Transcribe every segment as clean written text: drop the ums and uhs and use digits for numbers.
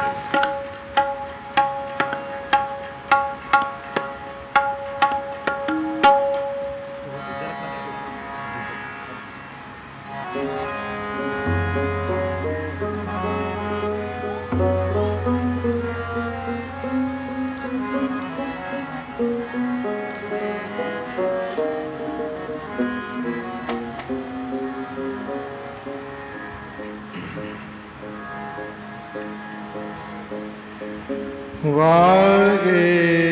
वाहे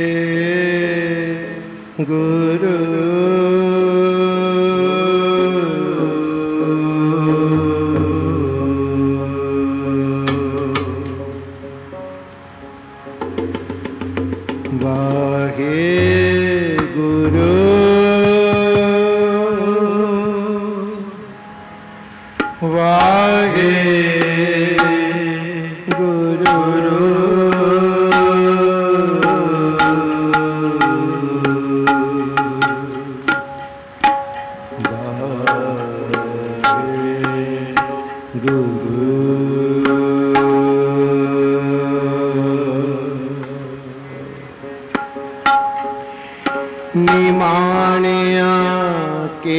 गुरु वाहे गुरु वाहे निमाणिया के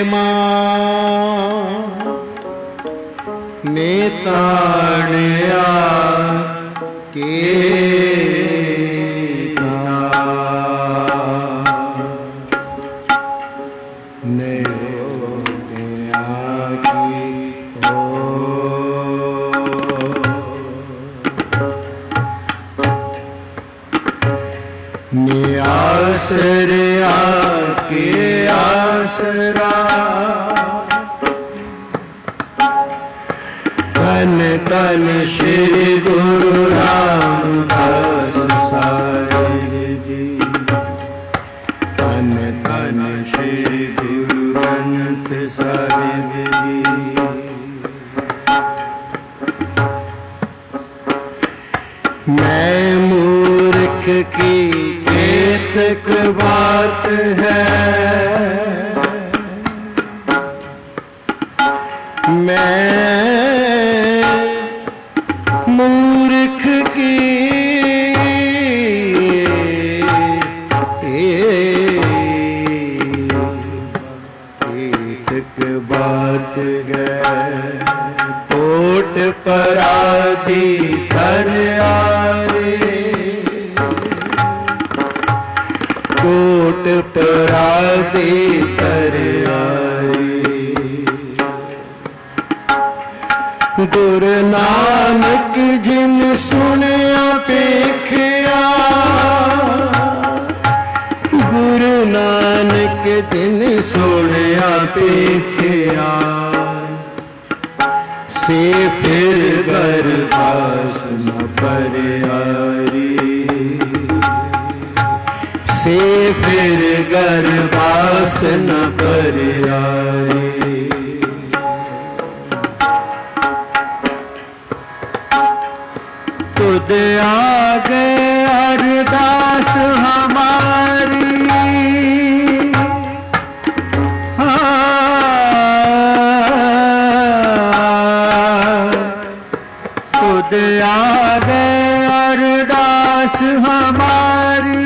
मां नेताणिया के आसरा के आसरा तन तन श्री गुरु रामदास साहिब जी तन तन श्री गुरु ग्रंथ साहिब जी मैं मूर्ख की एक बात है मैं मूर्ख की एक बात है कोट पराधी धर कोट पराधी तर आए गुरु नानक जिन सुनिया पेखिया गुरु नानक जिन सुनिया पेखिया से फिर गरबास न पर आरी से फिर गरबास न पर आए खुद आगे अरदास हमारी खुद आगे अरदास हमारी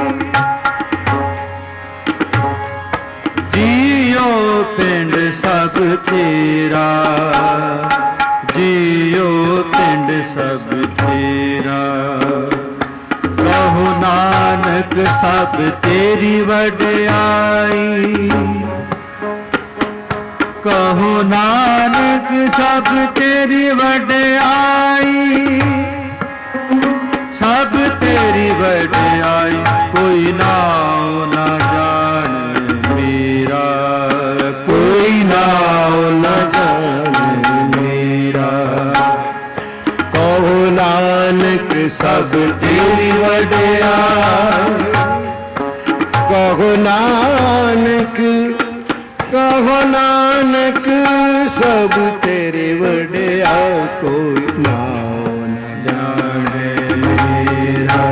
पिंड सब तेरा जियो पिंड सब तेरा कहो नानक सब तेरी वड्याई कहो नानक सब तेरी वड्याई सब तेरी वड्याई कोई नाम ना जान मेरा कोई नाम न जाने मेरा कहो नानक सब तेरी वड्याई कहो नानक सब तेरी वड्याई कोई नाम न जाने मेरा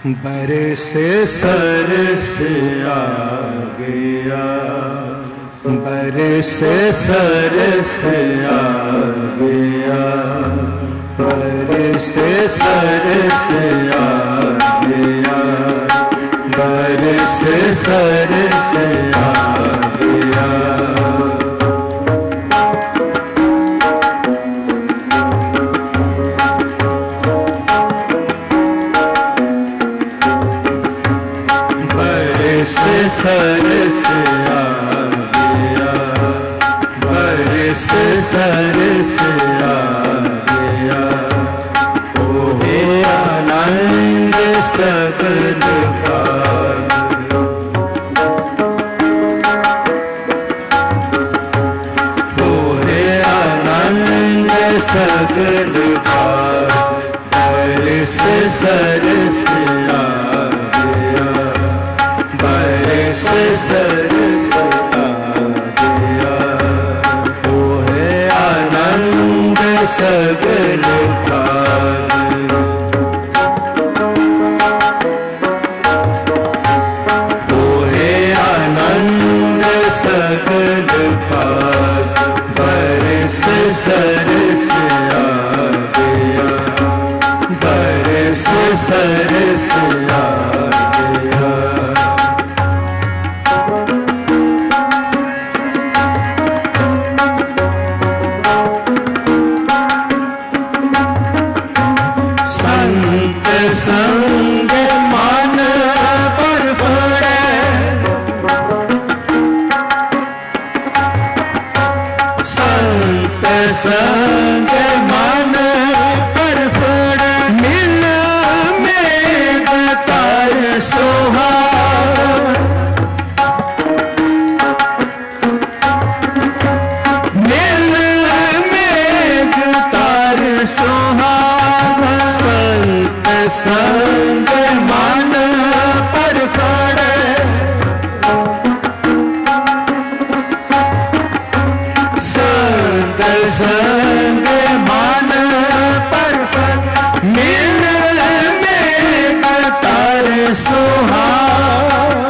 बरस सरस आ गया, बरस सरस आ गया, बरस सरस आ गया, बरस सरस आ गया। सरस आ गया, बरस सरस आ गया, ओहे आनंद सकल भाग, ओहे आनंद सकल भाग, बरस सरस आ गया, बरस सरस आ गया, ओहे आनंद सकल भाग, ओहे आनंद सकल भाग, बरस सरस आ गया, बरस सरस आ गया। संग मन पर पड़े, संत संग मन पर पड़े, मिल मेघ तार सुहाग, मिल मेघ तार सुहाग, संत संग मन पर पड़े, संत संग मन पर पड़े, मिल मेघ तार सुहाग,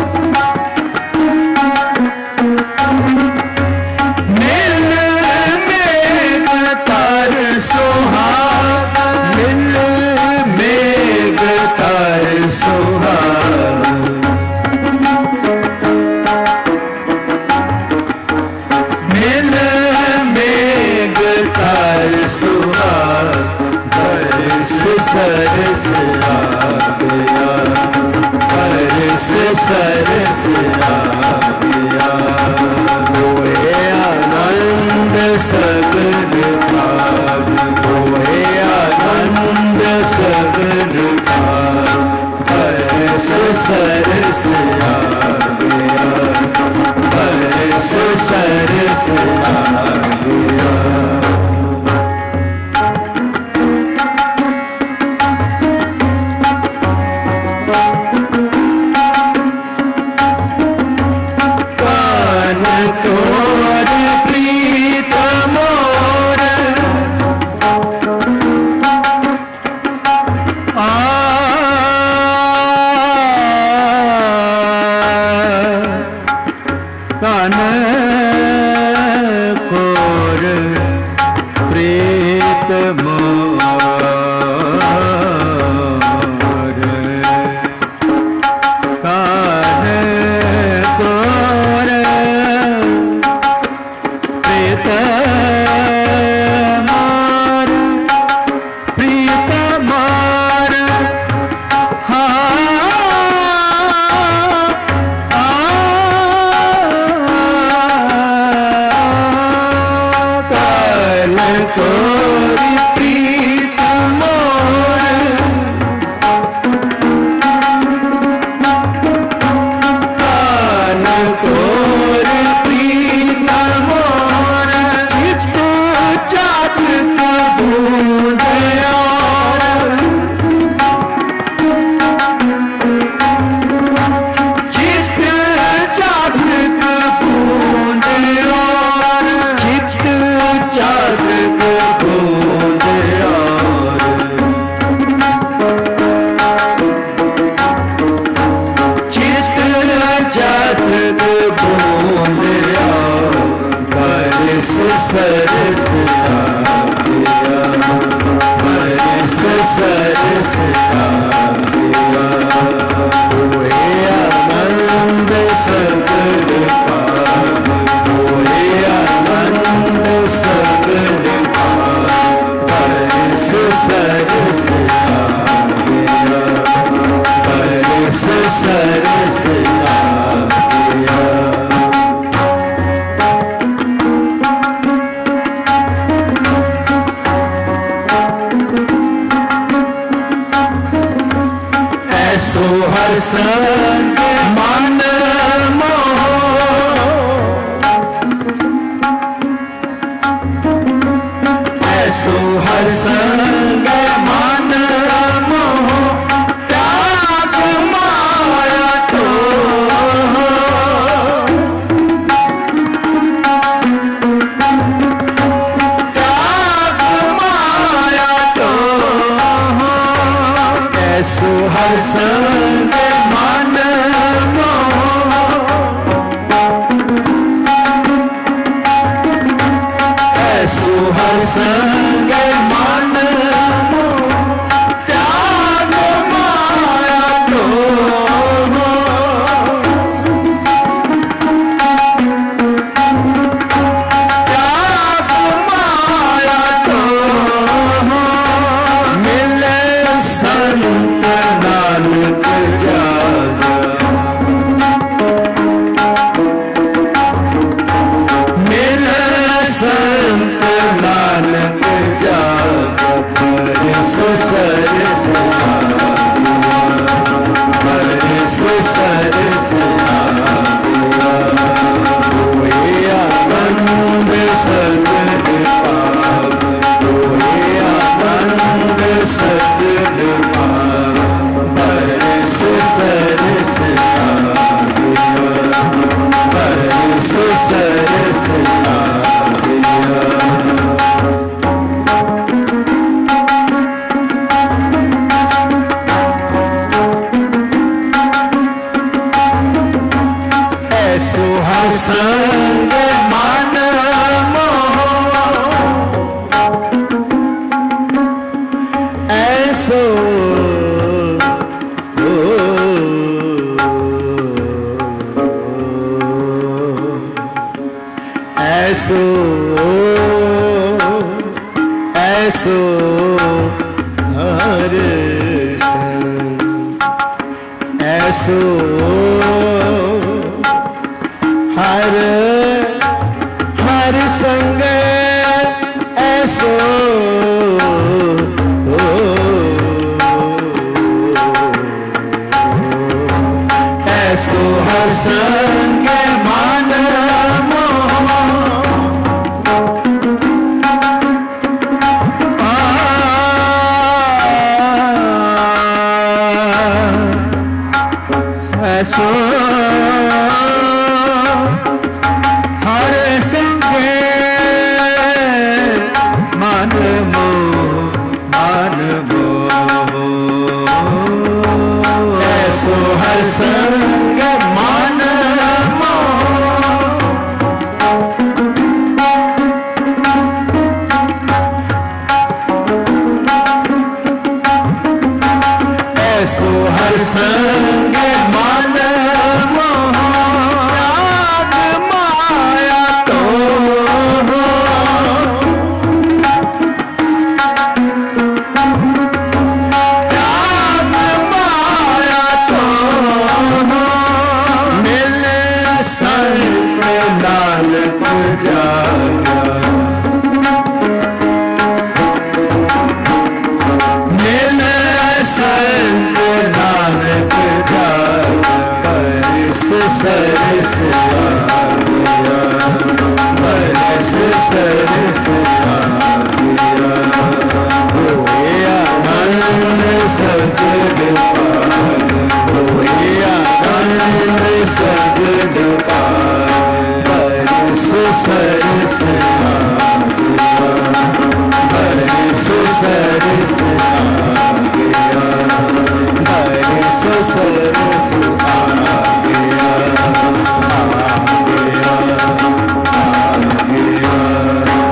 मिल मेघ तार सुहाग, मिल मेघ तार सुहाग, मिल मेघ तार सुहाग, बरस सरस आ गया, बरस सरस आ गया, ओहे आनंद सकल भाग, ओहे आनंद सकल भाग, बरस सरस आ गया, बरस सरस आ गया। कान तोर प्रीत मोर सरस आ गया, बरस सरस आ गया। हुए आनंद सगल पार, हुए आनंद सगल पार, बरस सरस आ गया, बरस सरस आ गया। ऐसो हर संग मन मोह, ऐसो हर संग मन मोह, त्याग माया तो, त्याग माया तो, ऐसो हर संग मन मोह, ऐसो हर संग मन मोह, त्याग माया तो, त्याग माया तो, मिले संत नानक जागा, मिले संत नानक जागा, बरस सरस आ गया, बरस सरस आ गया। हुए आनंद सगल पार, हुए आनंद सगल पार, बरस सरस आ गया, बरस सरस आ गया। ऐसो हर संग मन मोह, ऐसो ऐसो ऐसो हर संग, ऐसो हर हर संग, ऐसो ऐसो हर संग मन मोह, ऐसो हर संग मन मोह, मन मोह, ऐसो हर संग मन मोह, ऐसो हर संग मन मोह, त्याग माया तो, त्याग माया तो, मिले संत नानक जागा, मिले संत नानक जागा, बरस सरस आ गया, बरस सरस आ गया। हुए आनंद सगल पार, हुए आनंद सगल पार, बरस सरस आ गया, बरस सरस आ गया, बरस सरस आ गया, आ गया, आ गया।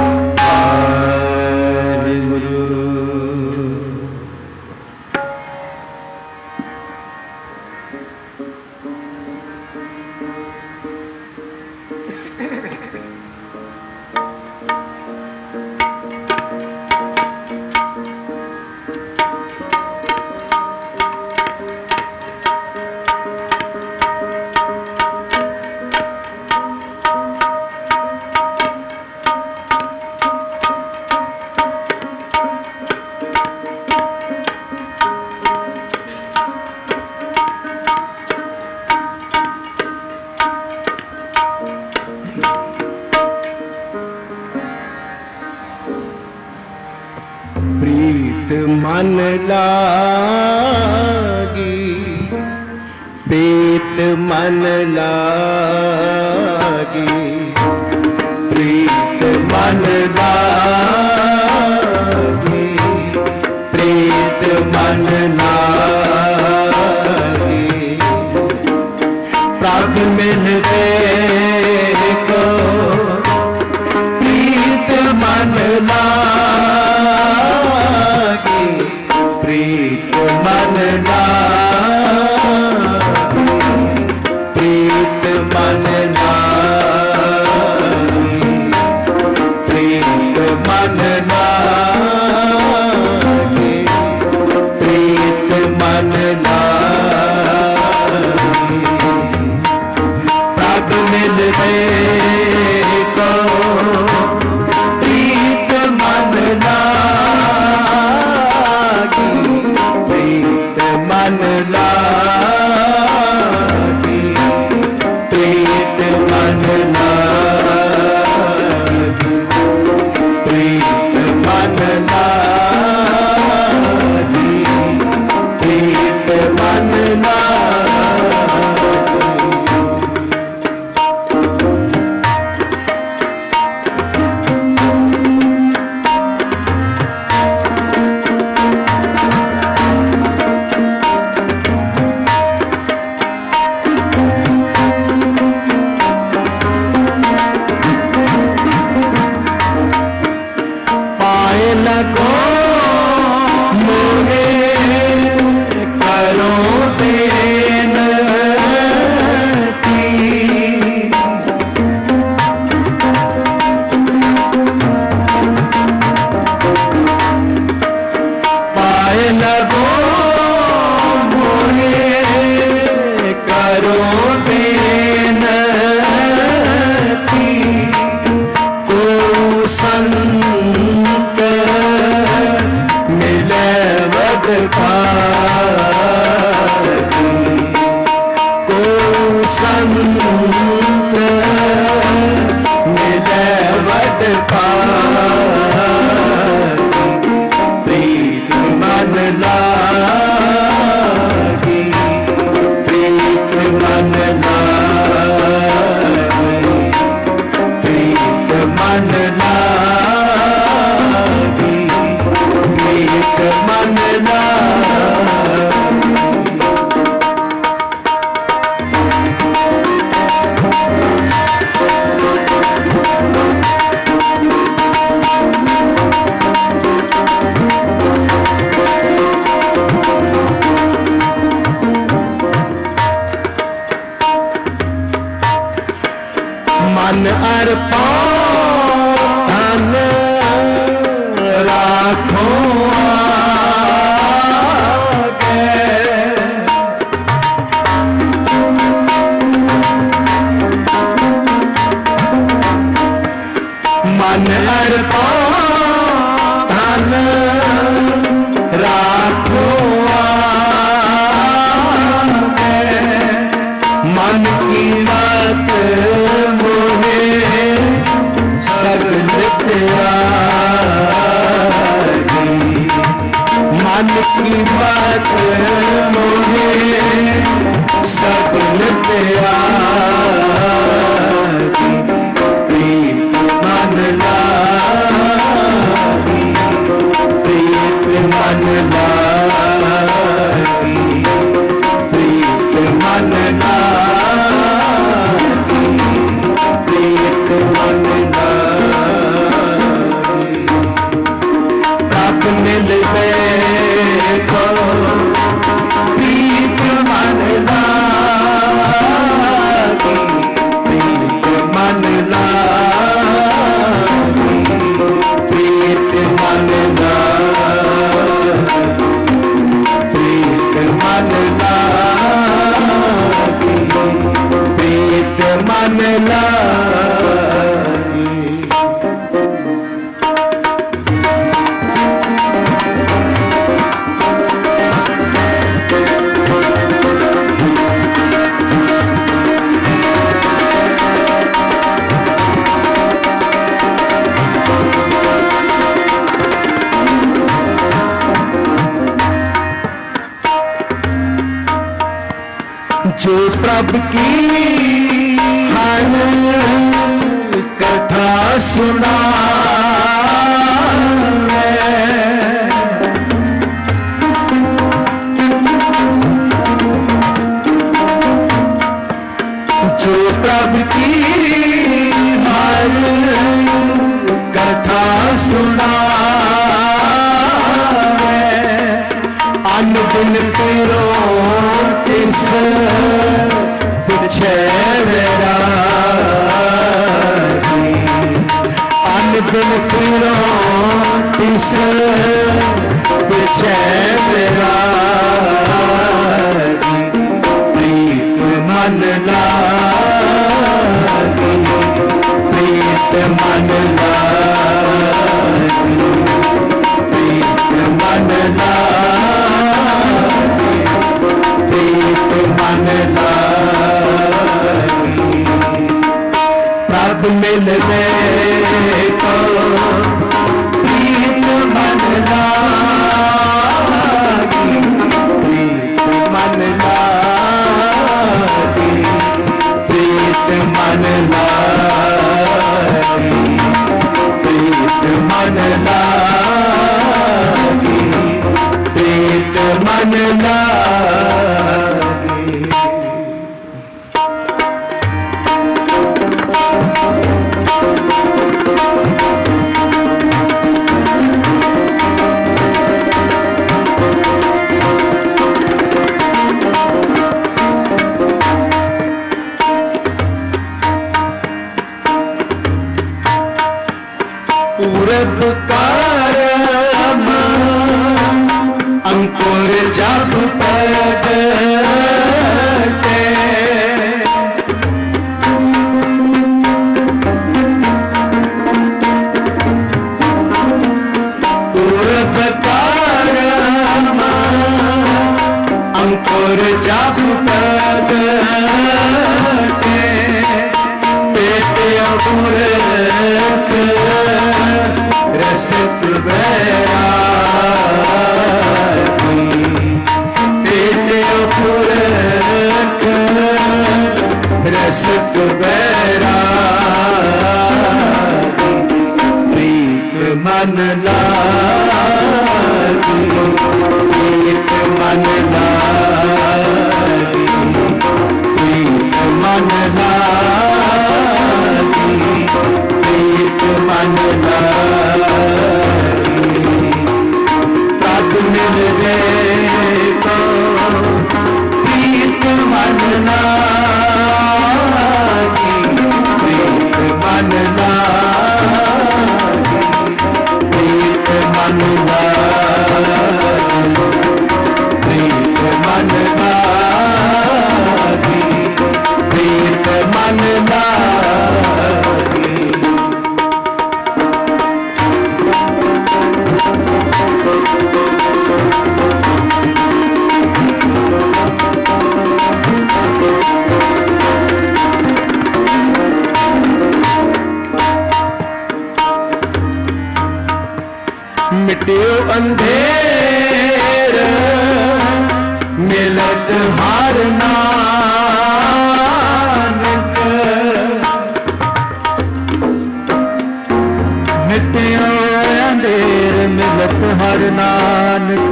प्रीत मन लागी, प्रीत मन लागी, प्रीत मन लागी। प्राग मिलते को प्रीत मन लागी, प्रीत मन लागी, प्रीत मन लागी, प्रीत मन लागी, प्रीत मन लागी। प्राग मिलते को प्रीत मन लागी, प्रीत मन लागी, प्रीत मन लागी, प्रीत मन लागी, प्रीत मन लगो मोहे करो बेनती, पाए लगो मोहे करो बेनती। को संत मिले वद पाती, को संत मिले वद पाती। प्रीत मन लागी, प्रीत मन लागी, प्रीत मन लागी, प्रीत मन लागी। मन अर्पण राखो आगे, मन अर्पण राखो आगे। मन की बात सगल त्यागी, मन की बात मोहे सगल त्यागी। प्रीत मन लागी, प्रीत मन लागी, प्रीत मन लागी, प्रीत मन लागी। प्राग मिलते को प्रीत मन लागी, प्रीत मन लागी, प्रीत मन लागी, प्रीत मन लागी, प्रीत मन लागी। जो प्रभु की हर कथा सुना जो प्रभु की हर कथा सुना अनदिन फिरो इस पिछे वैरागी अनदिन फिरो इस पिछे वैरागी प्रीत मन लागी प्रीत मन लागी प्रीत मन लागी प्रीत मन लागी प्रभु मिलने को प्रीत मन लागी प्रीत मन लागी प्रीत मन लागी प्रीत मन लागी प्रीत मन लागी पूरब कारम अंकुर जब प्रगटे पूरब कारम अंकुर जब प्रगटे पेट अमूर्ख रस वैरागी पेट अमूर्ख रस वैरागी प्रीत मन लागी प्रीत मन लागी प्रीत मन लागी प्रीत मन लागी प्रभु मिल गए तो प्रीत मन लागी प्रीत मन लागी प्रीत मन लागी प्रीत मन लागी प्रीत मन लागी मिट्यो अंधेर मिलत हर नानक मिट्यो अंधेर मिलत हर नानक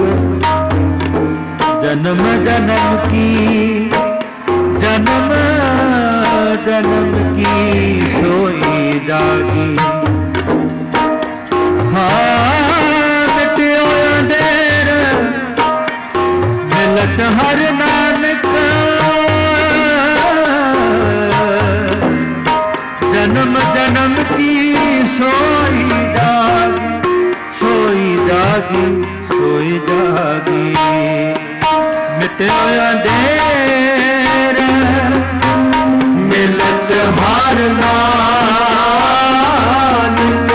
जन्म जन्म की जन्म जन्म की सोई जागी मिलत हर नानक जन्म जन्म की सोई जागी सोई जागी सोई जागी मिटो अंधेर मिलत हर नानक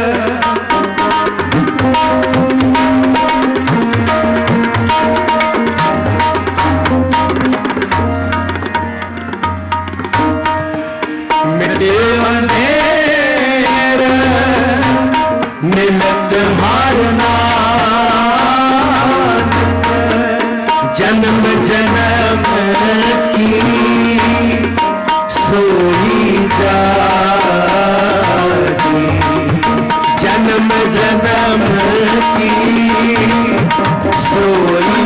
अंधेर मिलत हर नानक जन्म जन्म की सोई जागी, जन्म जन्म की सोई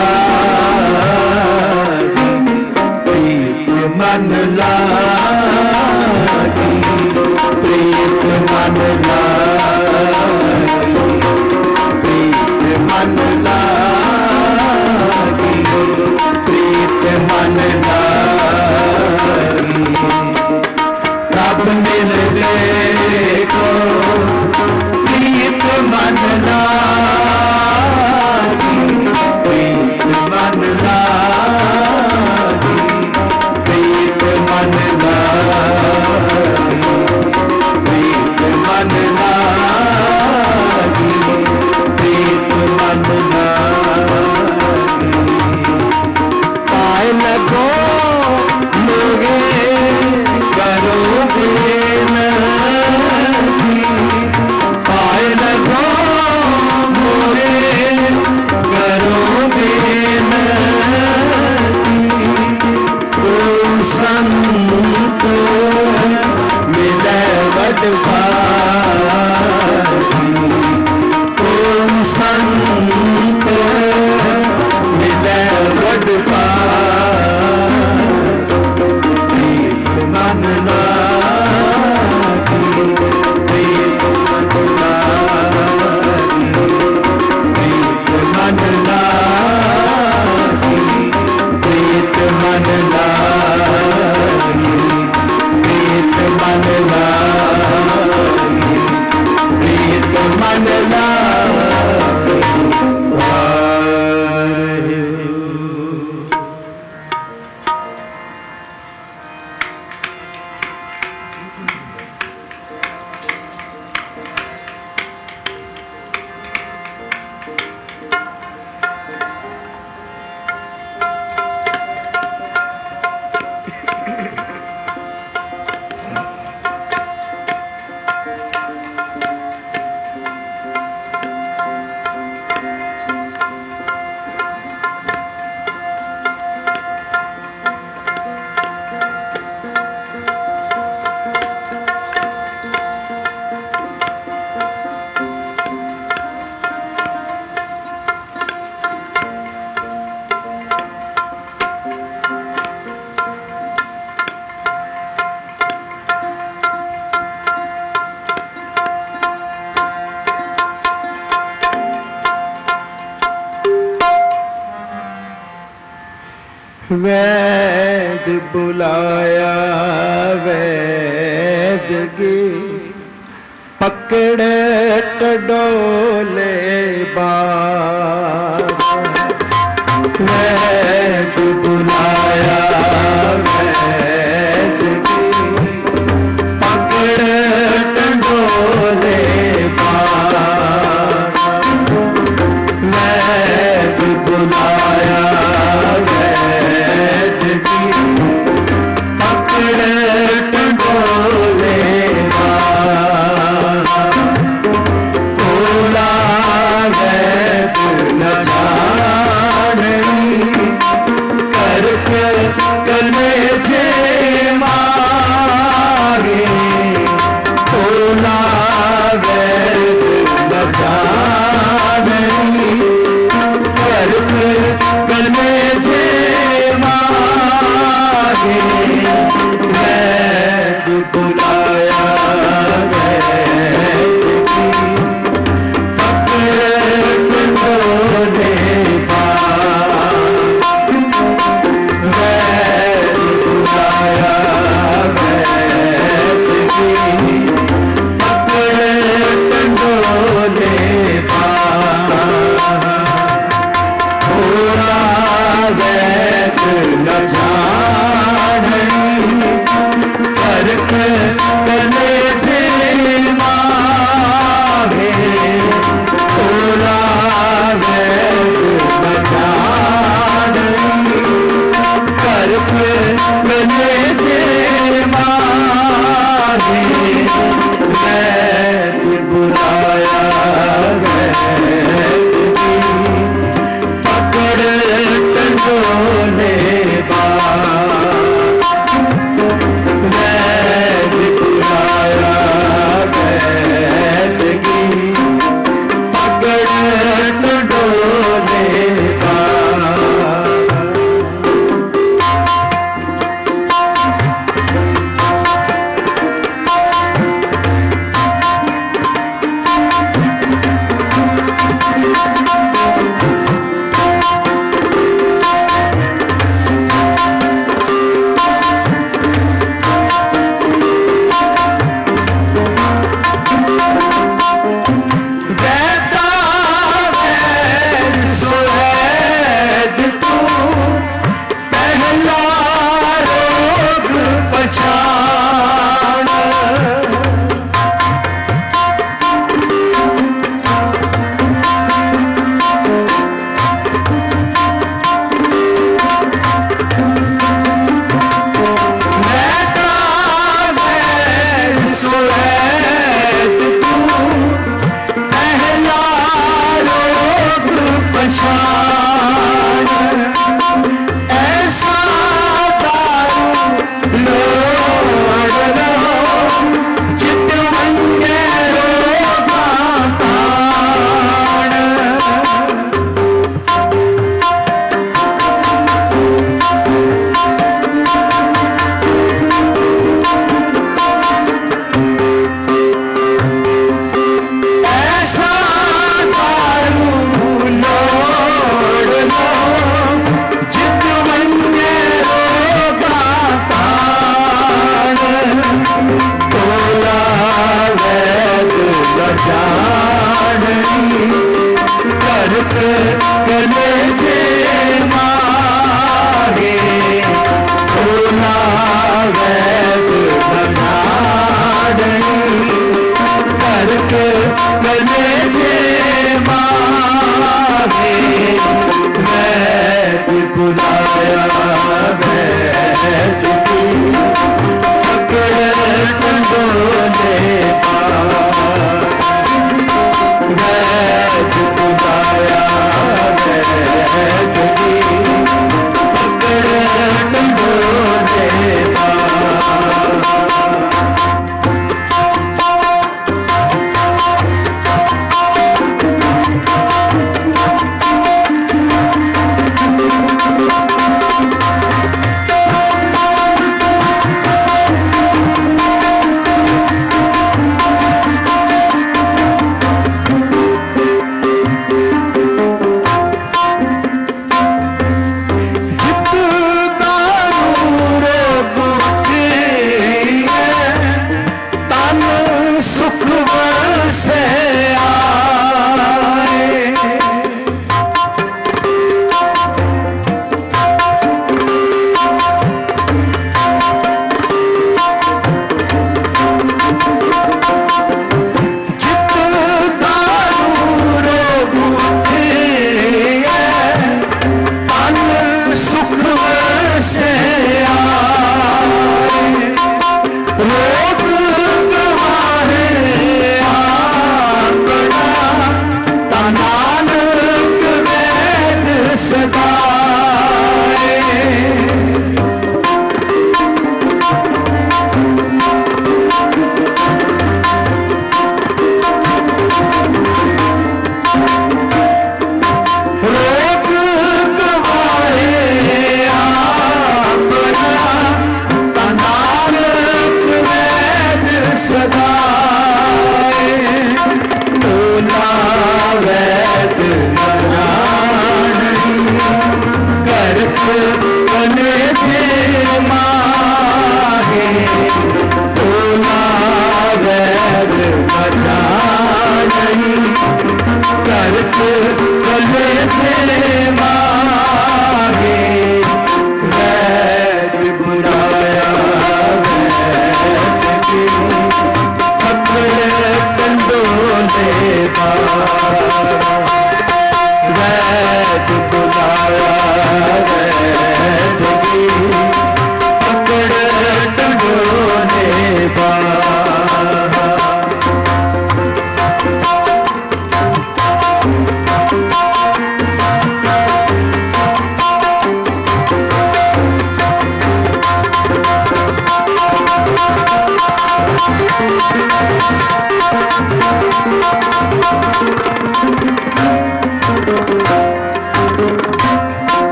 जागी, प्रीत मन लागी, प्रीत मन लागी, प्रीत मन लागी, प्रीत मन लागी। कब मिल देखो प्रीत मन लागी, प्रीत मन लागी, प्रीत मन लागी, प्रीत मन लागी, प्रीत मन लागी। पाए लगो लोगे करो बेनती, पाए लगो मोरे करो बेनती, को संत मिले बड़ भागी, को संत मिले बड़ भागी, मन लागी, प्रीत मन लागी, प्रीत मन लागी, प्रीत मन लागी, प्रीत मन लागी, प्रीत मन लागी। वैद बुलाया वैद गे, पकड़े टडोले बार। वैद बुलाया वैद गे, पकड़े टडोले बार। वैद बुलाया पकड़े टंडोले बोला वैद न जानी, बुलाया वैद की पकड़ कंडोले वैद बुलाया वैद की पकड़ कंडोले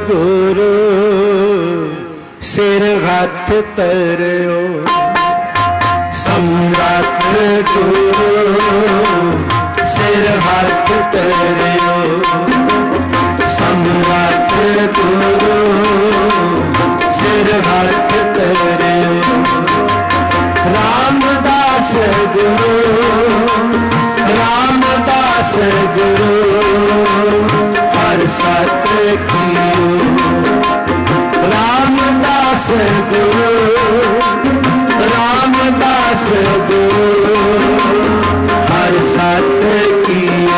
गुरु सिर हथ तरियो सम्राट गुरु सिर हथ तरियो सम्राट गुरु सिर हथ तरियो रामदास गुरु रामदास गुरु हर सत कियो रामदास गुरु रामदास गुरु हर सत कियो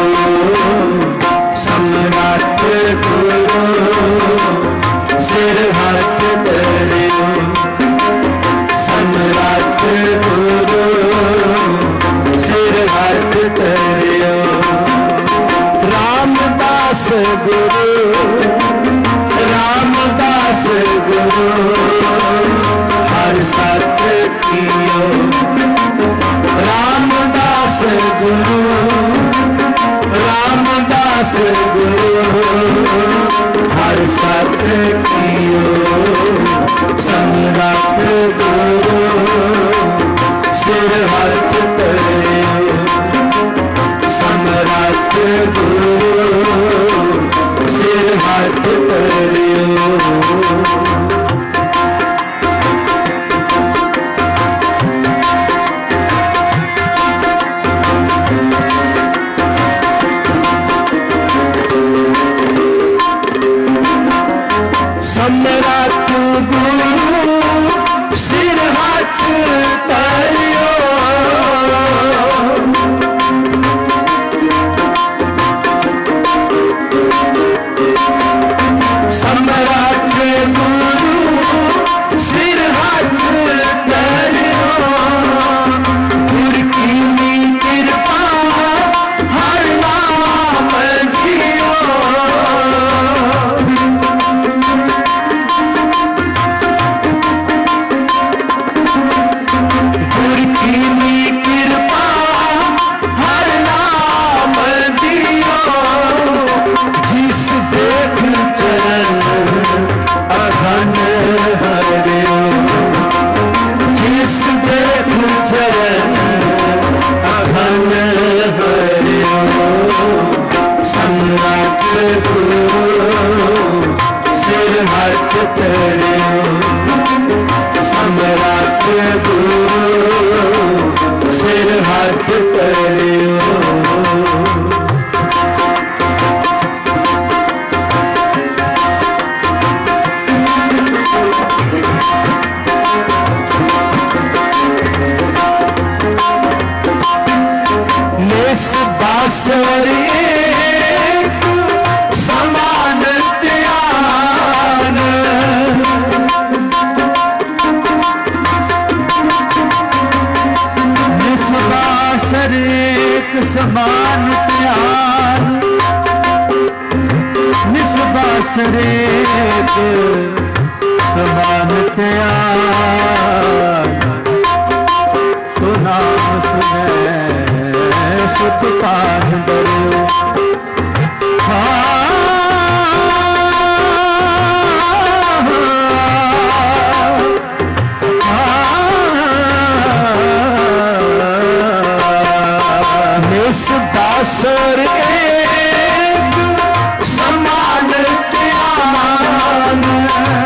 सम्राट गुरु सिर हथ तरियो सम्राट गुरु सिर हथ तरियो रामदास गुरु रामदास गुरु हर सत कियो रामदास गुरु रामदास गुरु हर सत कियो सम्राट गुरु सिर हथ तरियो सम्राट गुरु सिर हथ तरियो सम्राट गुरु सिर हथ तरियो सम्राट गुरु सिर हथ तरियो गुर की कृपा हर नाम दियो गुर की कृपा हर नाम दियो जिस देख चरण अघन हरियो जिस देख चरण अघन हरियो सम्राट गुरु सिर हथ तरियो सम्राट गुरु सिर हथ तरियो निस बासर एक समान त्यान निस बासर एक समान त्यान निस बासर एक समान त्यान सुनाम सुने सुख पान डरियो निस बासर एक समान त्यान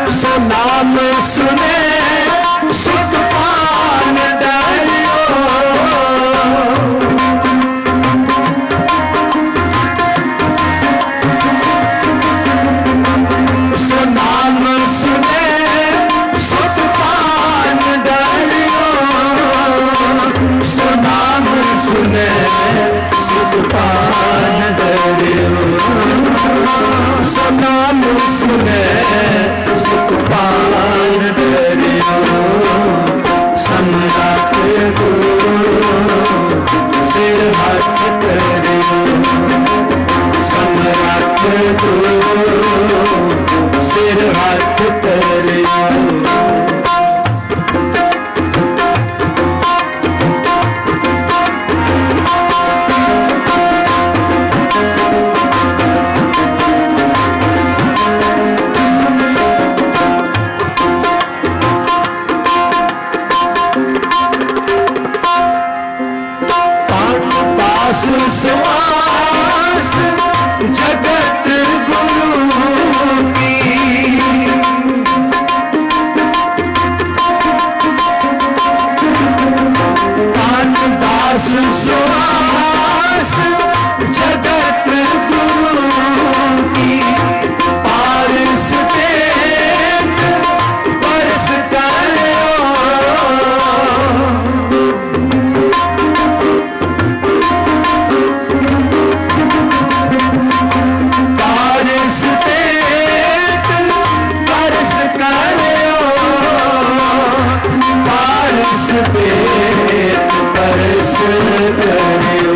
फेर परस करियो,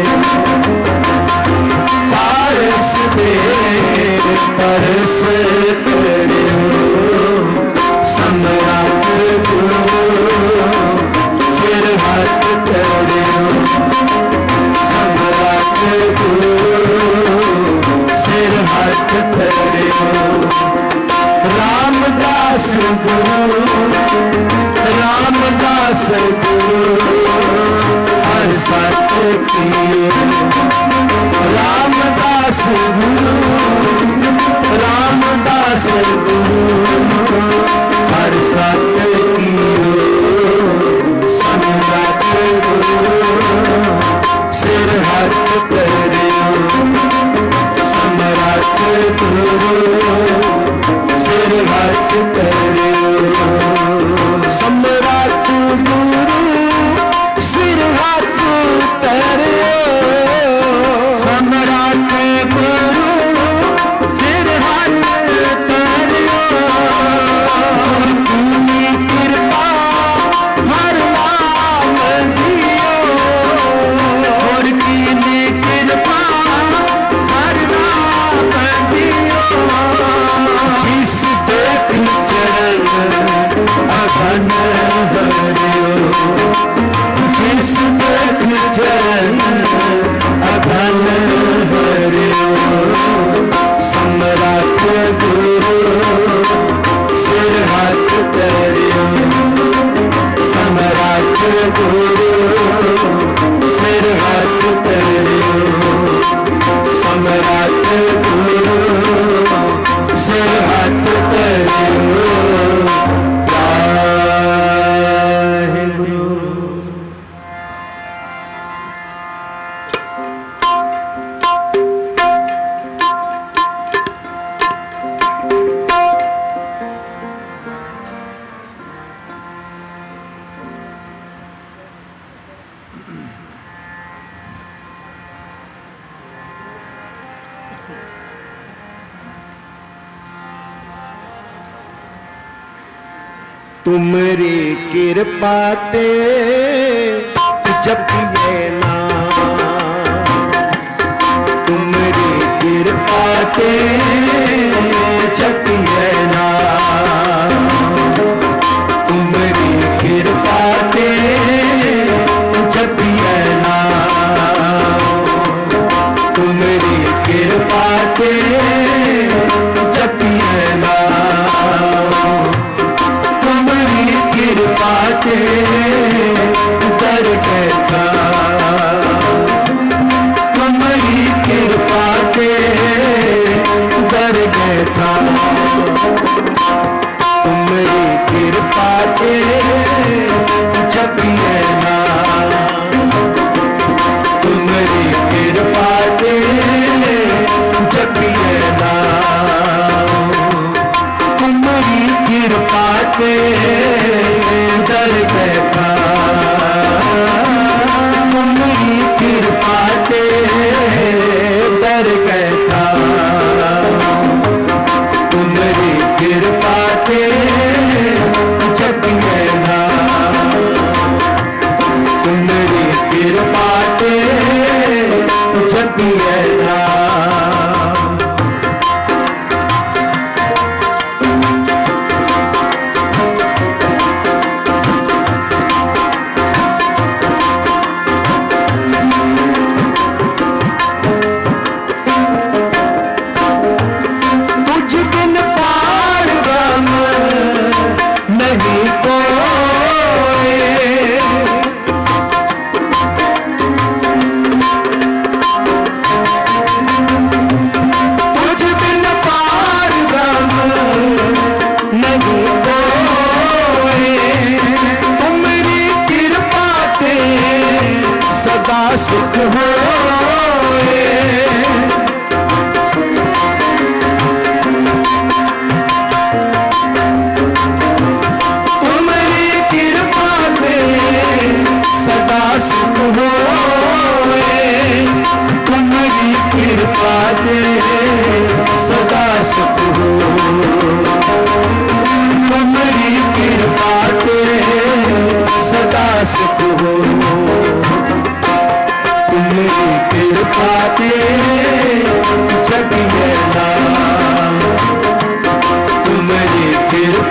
पारस फेर परस करियो। सम्राट गुरु सिर हाथ करियो, सम्राट गुरु सिर हाथ करियो। रामदास गुरु, रामदास गुरु हर सत किए, रामदास गुरु, रामदास गुरु हर सत किए। सम्राट गुरु सिर हाथ करियो, सम्राट गुरु सिर हाथ करियो। सम्राट गुरु सिर हाथ करियो, सम्राट गुरु सिर हाथ करियो। उनकी कृपा हर नाम दियो, और की कृपा हर नाम दियो। जिस देख चरण अघन हरियो, जिस देख चरण अघन हरियो। सम्राट गुरु सिर हाथ करियो, सम्राट गुरु सिर हाथ करियो, सम्राट गुरु सिर हाथ करियो। तुमरी कृपा ते जपिए नाम, तुमरी कृपा ते जपिए नाम, तुमरी कृपा ते जपिए नाम, तुमरी कृपा ते जपिए नाम। कृपा के दर बैठा, तुम्हारी कृपा के दर बैठा, तुम्हारी कृपा के जपिए नाम, तुम्हारी कृपा के जपिए नाम, तुम्हारी कृपा के दर बैठा, तुम्हारी कृपा के दर बैठा, तुम्हारी कृपा के जपिए नाम, तुम्हारी कृपा के जपिए नाम।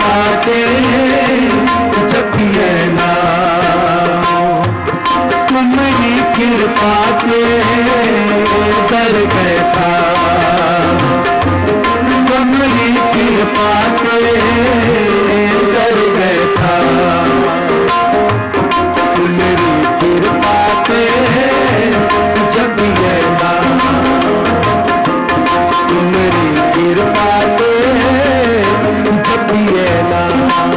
पाते जपिए नाम, तुम्हारी कृपा के दर बैठा, तुम्हारी कृपा के दर बैठा, तुम्हारी कृपा के जपिए नाम, तुम्हारी कृपा के जपिए नाम।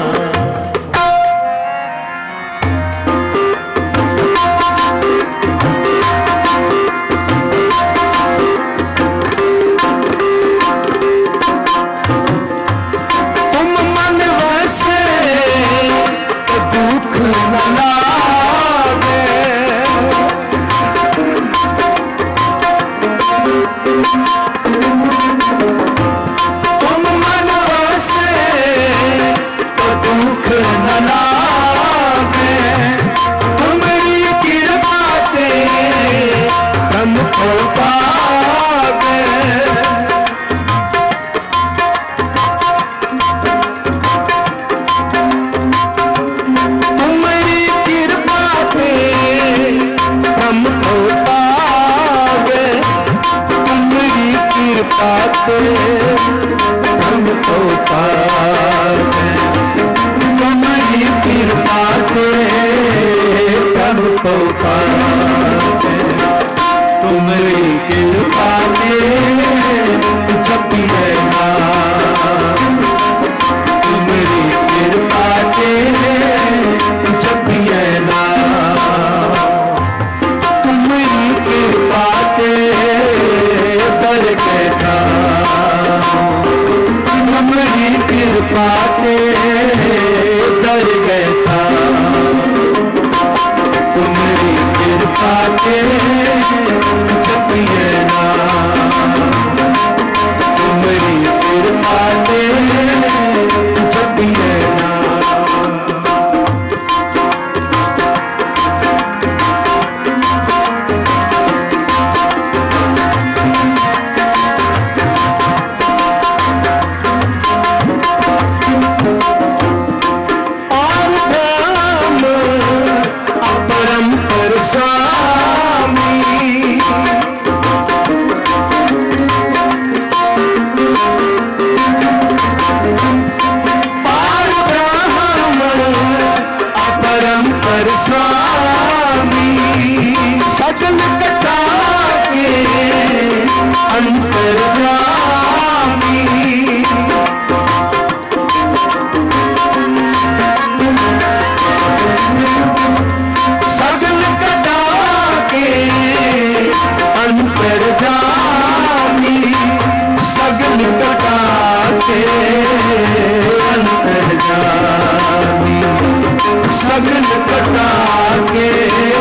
सगल कटा के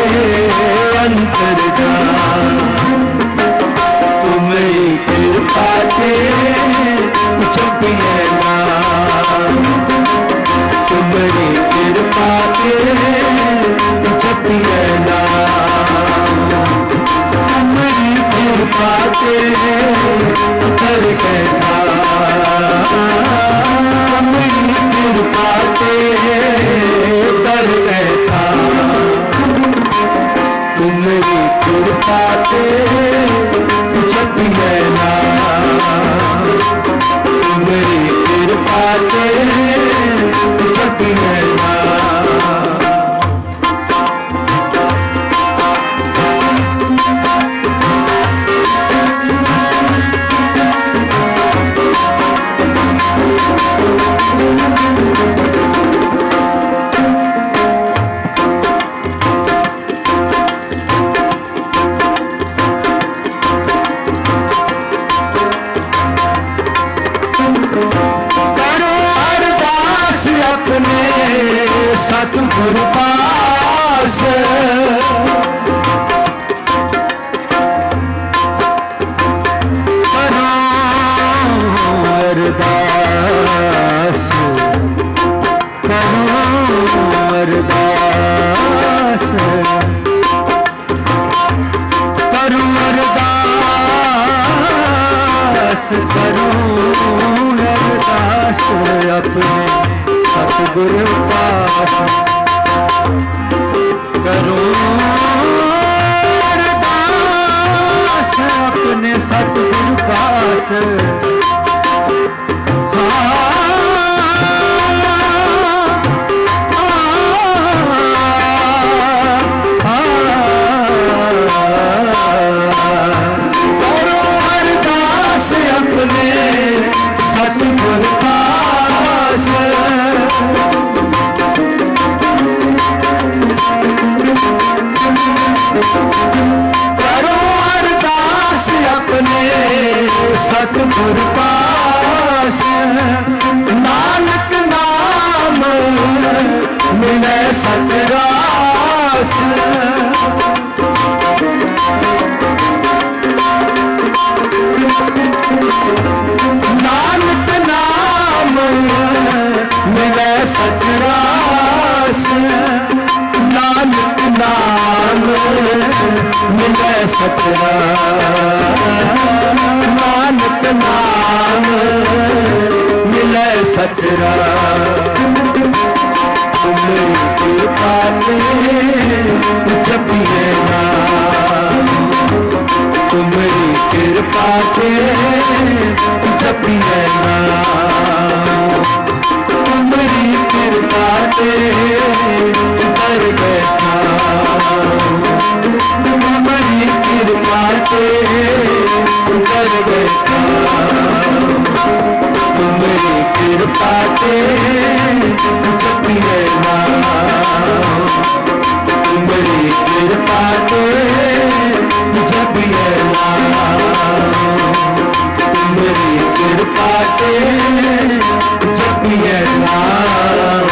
अंतर तुम्हारी कृपा के जपिए नाम, तुम्हारी कृपा के जपिए नाम, तुम्हारी कृपा के कर बैठा, तुम्हारी कृपा के दर बैठा, तुम्हारी कृपा के जपिए नाम, तुम्हारी कृपा के जपिए नाम। सतगुरु पास करो अरदास, करो अरदास, करो अरदास, करो अरदास अपने सतगुरु पास करो अरदास अपने सतगुरु पास। करो अरदास अपने सतगुरु पास। करो अरदास अपने सतगुरु पास। नानक नाम मिले सचरास। नानक नाम मिले सचरास। नानक नाम मिले सचरास। नानक नाम मिले सचरास। मेरी कृपा ने जपिए नाम। मेरी कृपा के जपिए नाम। मेरी कृपा के कर बैठा। मेरी कृपा के कर बैठा। मेरी कृपा के जपिए नाम। मेरी कृपा के जपिए नाम। मेरी कृपा के जपिए नाम।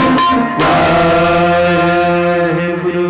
वाहेगुरु।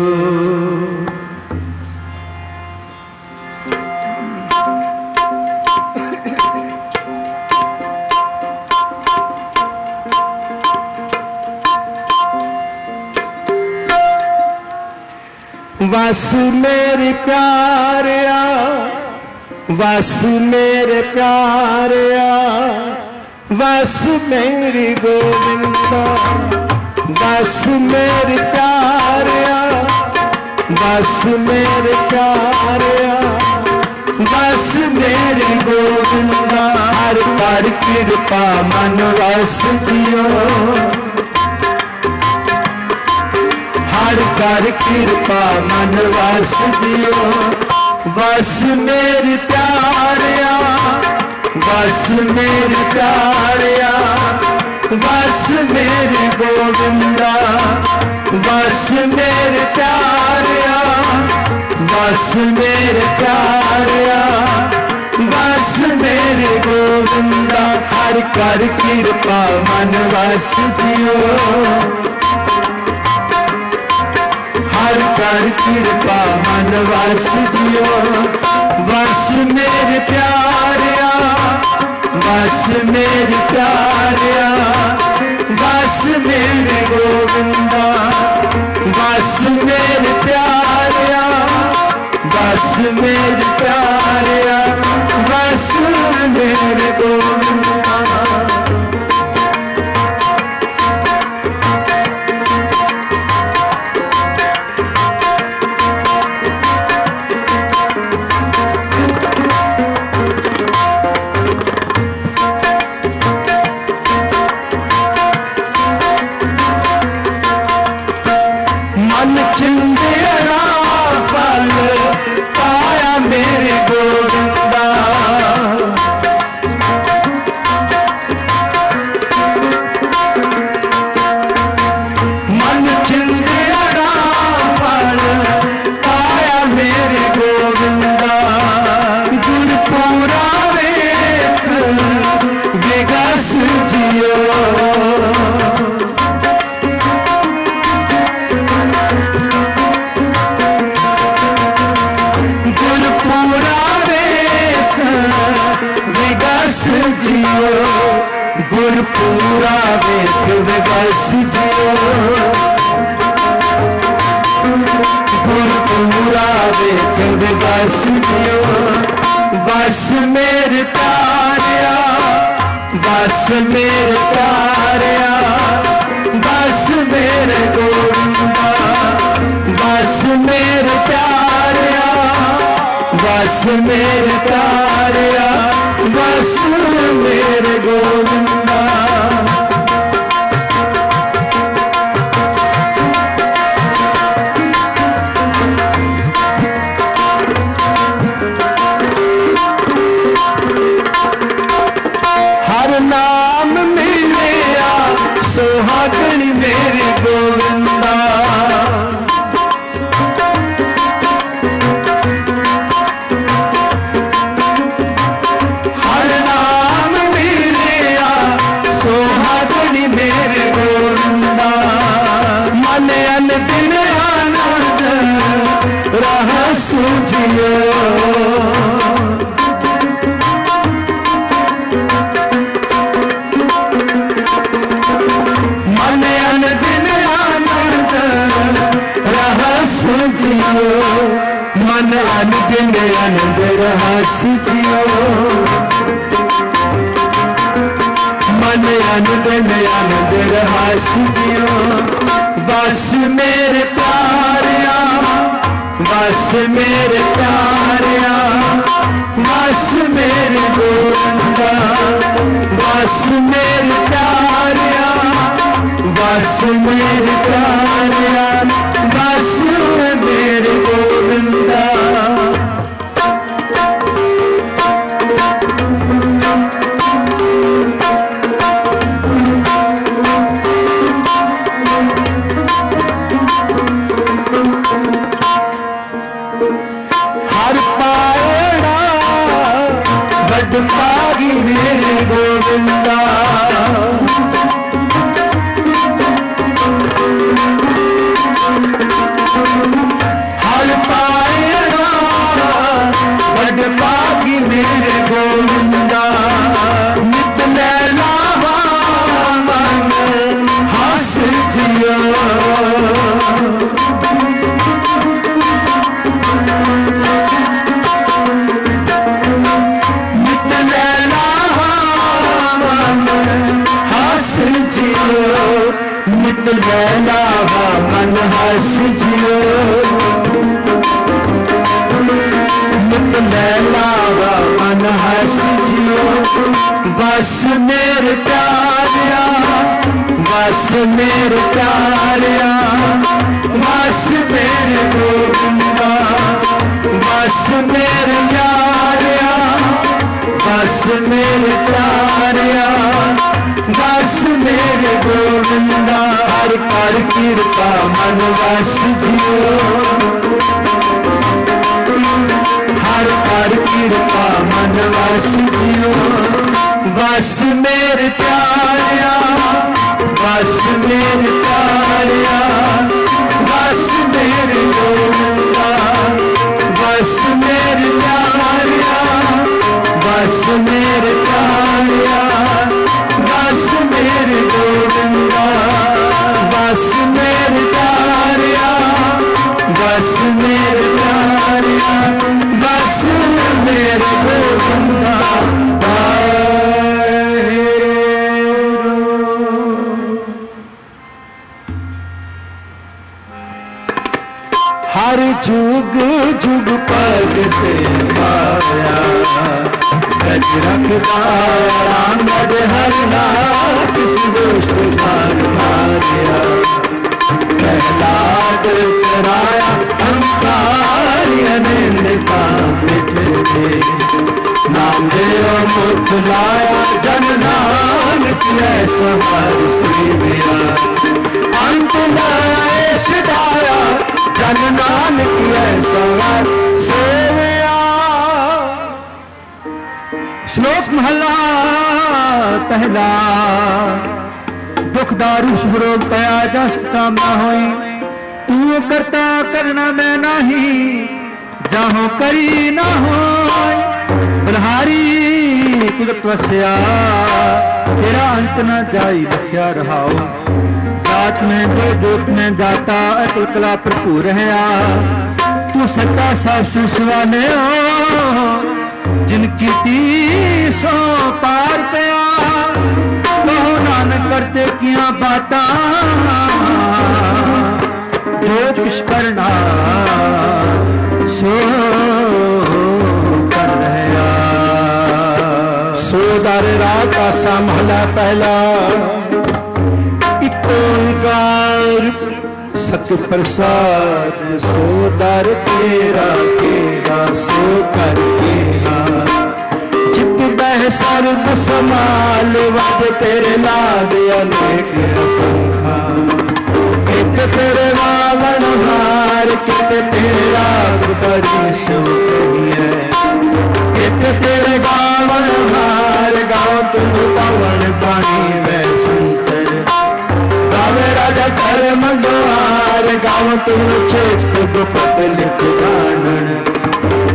वस मेरे प्यारिया, वस मेरे प्यारिया, वस मेरी गोविंदा। वस मेरे प्यारिया, वस मेरे प्यारिया, वस मेरे गोविंदा। हर कर कृपा मन वस जियो। हर कर कृपा मन वस जियो। वस मेरे प्यारिया, वस मेरे प्यारिया, वस मेरे गोविंदा। वस मेरे प्यारिया, वस मेरे प्यारिया, वस मेरे गोविंदा। हर कर कृपा मन वस जियो। हर कर कृपा मन वस जियो। वस मेरे प्यारिया, वस मेरे प्यारिया, वस मेरे गोविंदा। वस मेरे प्यारिया, वस मेरे प्यारिया, वस मेरे गोविंदा। गुरपुरा वेख विगस जियो। गुरपुरा वेख विगस जियो। वस मेरे प्यारिया, वस मेरे प्यारिया, वस जियो मन अनदिन आनंद रहस जियो मन अनदिन आनंद रहस जियो मन अनदिन आनंद रहस जियो बस मेरे प्यारिया बस मेरे प्यारिया बस मेरे गोविंदा बस मेरे प्यारिया बस मेरे प्यारिया बस मेरे गोविंदा पागी मेरे गोविंदा हर पाएगा बड़ पागी मेरे गोविंदा नित लैलावा मन हंस जियो नित लैलावा मन हंस जियो नित लैलावा मन हंस जियो बस मेरे प्यारिया बस मेरे प्यारिया बस मेरे गोविंदा बस मेरे प्यारिया बस मेरे प्यारिया बस मेरे गोविंदा हर कर कृपा मन बस जियो हर कर कृपा मन बस जियो बस मेरे प्यारिया बस मेरे प्यारिया बस मेरे गोविंदा बस मेरे प्यारिया बस मेरे प्यारिया बस मेरे गोविंदा बस मेरे प्यारिया बस मेरे प्यारिया बस मेरे गोविंदा हर जुग जुग पग पे माया गज रखता रामद हर नाथ दुष्ट भाग मारिया प्रहलाद कराया अंकार अनिंदिता मिटे नाम देव मुख लाया जन नानक ऐसा हर श्री मेरा अंत लाए सिदाया जन नानक ऐसा हर सेवया। श्लोक महला पहला दुख दारू सुरोग पया जस कामना होई तू करता करना मैं नाही जाहो करी ना हो बलहारी कुदरत वस्या तेरा अंत न जाई रखिया रहाओ जात में दो जोत में जाता अकल कला भरपूर है तू सच्चा साफ सुसवाने हो जिनकी तीसो पार पया कहो नानक करते किया बाता जो कुछ करना सो कर रहा सो दर रात आसा महला पहला एक ओंकार सत्य प्रसाद सो दर तेरा केरा सो कर केरा जित बह सर्व समाल वद तेरे लाद अनेक संखा कित तेरे वावन हार कित तेरा परिसो है कित तेरे गावन हार गाओ तुम पवन पानी में संतर गावे राजा कर मंगवार गाओ तुम चेत गुपत लिख गानन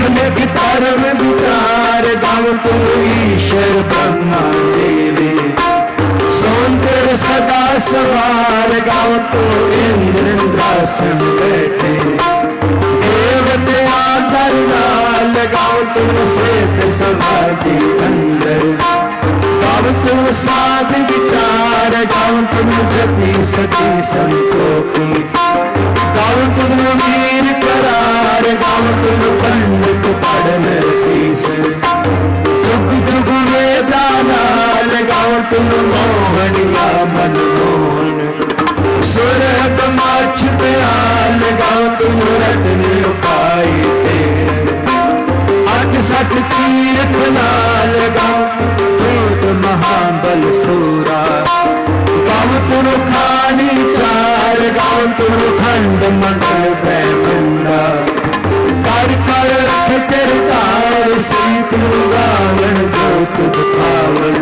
लेख धर्म विचार गाँव तुम ईश्वर ब्रह्मा देवी सौंदर्य सदा सवार गाँव तो इंद्रासन बैठे देवता दरबार गाँव तुम श्वेत समाधि अंदर गाँव तुम साध विचार गाँव तुम जपी सती संतोषी गाँव तुम वीर करार गाँव तुम पंडित पढ़न तीस चुग चुग वेदानाल गाँव तुम मोहनिया मनमोहन सुरभ माछ प्याल गाँव तुम रत्न पाई तेरे अठ सठ तीर्थ नाल गाँव तुम महाबल सूरा गाँव तुम खानी चार गाँव तुम खंड मंडल ब्रह्मंडा कर कर रख तेरे तार श्री तुम गावन जो तुझ पावन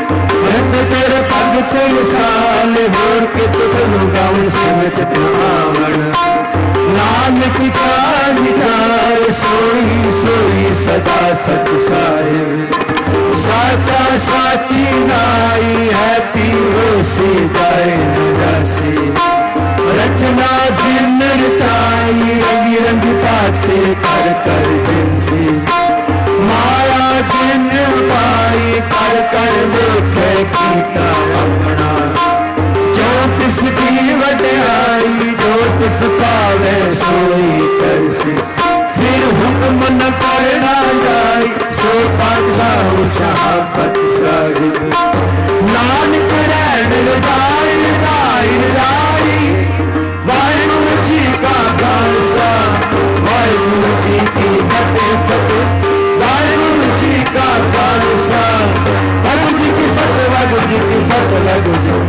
तेरे पग तेरे साल होर के तुम गावन सिमट पावन नानक का विचार सोई सोई सदा सच साहिब साचा साची नाई है पीरो से जाए नरासी रचना जिन रचाई रंग रंग पाते कर कर जिनसी माया जिन पाई कर कर देखे कीता अपना जो तिस की वड्याई जो तिस पावे सोई करसी फिर हुक्म न करना जाए सो पातशाह शहाबत साहिब नानक रैन रजाई राई राई वाहिगुरु जी का खालसा वाहिगुरु जी की फतेह फतेह वाहिगुरु जी का खालसा वाहिगुरु जी की फतेह वाहिगुरु जी की फतेह वाहिगुरु जी